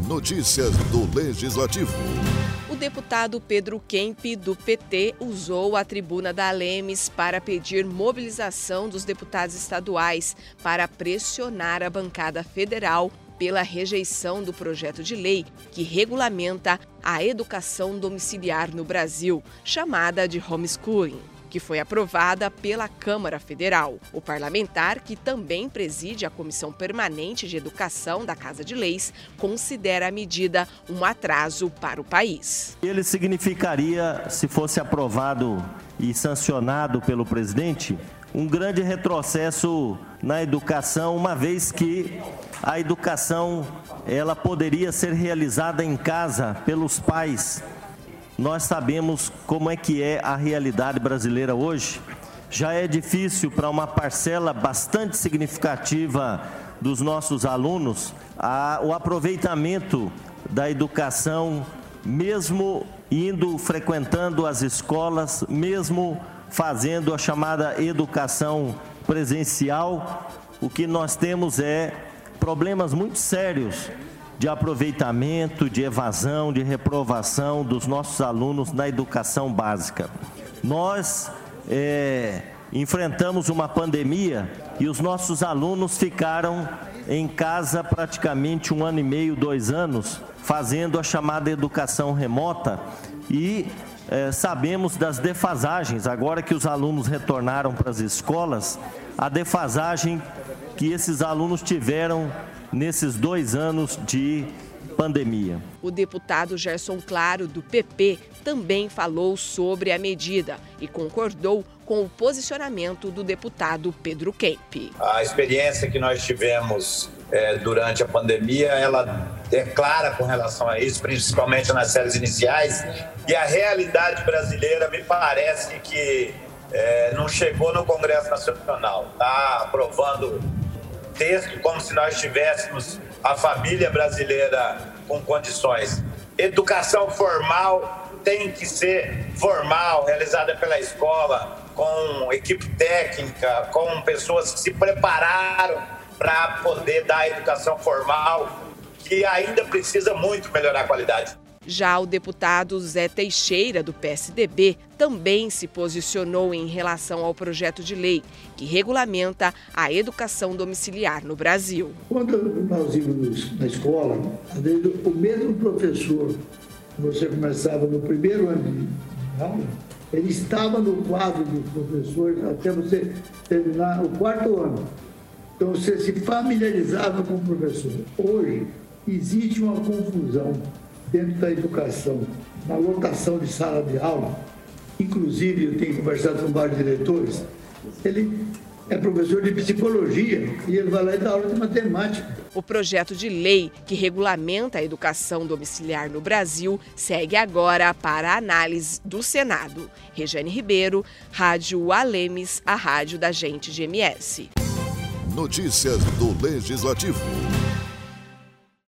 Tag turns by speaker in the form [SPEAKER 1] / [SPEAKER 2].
[SPEAKER 1] Notícias do Legislativo.
[SPEAKER 2] O deputado Pedro Kemp, do PT, usou a tribuna da Alemes para pedir mobilização dos deputados estaduais para pressionar a bancada federal pela rejeição do projeto de lei que regulamenta a educação domiciliar no Brasil, chamada de homeschooling, que foi aprovada pela Câmara Federal. O parlamentar, que também preside a Comissão Permanente de Educação da Casa de Leis, considera a medida um atraso para o país.
[SPEAKER 3] Ele significaria, se fosse aprovado e sancionado pelo presidente, um grande retrocesso na educação, uma vez que a educação ela poderia ser realizada em casa pelos pais. Nós sabemos como é que é a realidade brasileira hoje. Já é difícil para uma parcela bastante significativa dos nossos alunos o aproveitamento da educação, mesmo frequentando as escolas, mesmo fazendo a chamada educação presencial. O que nós temos é problemas muito sérios de aproveitamento, de evasão, de reprovação dos nossos alunos na educação básica. Nós enfrentamos uma pandemia e os nossos alunos ficaram em casa praticamente 1 ano e meio, 2 anos, fazendo a chamada educação remota e sabemos das defasagens. Agora que os alunos retornaram para as escolas, a defasagem que esses alunos tiveram nesses 2 anos de pandemia.
[SPEAKER 2] O deputado Gerson Claro, do PP, também falou sobre a medida e concordou com o posicionamento do deputado Pedro Kemp.
[SPEAKER 4] A experiência que nós tivemos durante a pandemia, ela é clara com relação a isso, principalmente nas séries iniciais, e a realidade brasileira me parece que não chegou no Congresso Nacional. Está aprovando texto como se nós tivéssemos a família brasileira com condições. Educação formal tem que ser formal, realizada pela escola, com equipe técnica, com pessoas que se prepararam para poder dar a educação formal, que ainda precisa muito melhorar a qualidade.
[SPEAKER 2] Já o deputado Zé Teixeira, do PSDB, também se posicionou em relação ao projeto de lei que regulamenta a educação domiciliar no Brasil.
[SPEAKER 5] Quando nós íamos na escola, às vezes o mesmo professor, você começava no primeiro ano de aula, ele estava no quadro do professor até você terminar o 4º ano. Então você se familiarizava com o professor. Hoje existe uma confusão dentro da educação, na lotação de sala de aula. Inclusive, eu tenho conversado com vários diretores, ele é professor de psicologia e ele vai lá e dá aula de matemática.
[SPEAKER 2] O projeto de lei que regulamenta a educação domiciliar no Brasil segue agora para a análise do Senado. Regiane Ribeiro, Rádio Alemes, a rádio da gente de MS.
[SPEAKER 1] Notícias do Legislativo.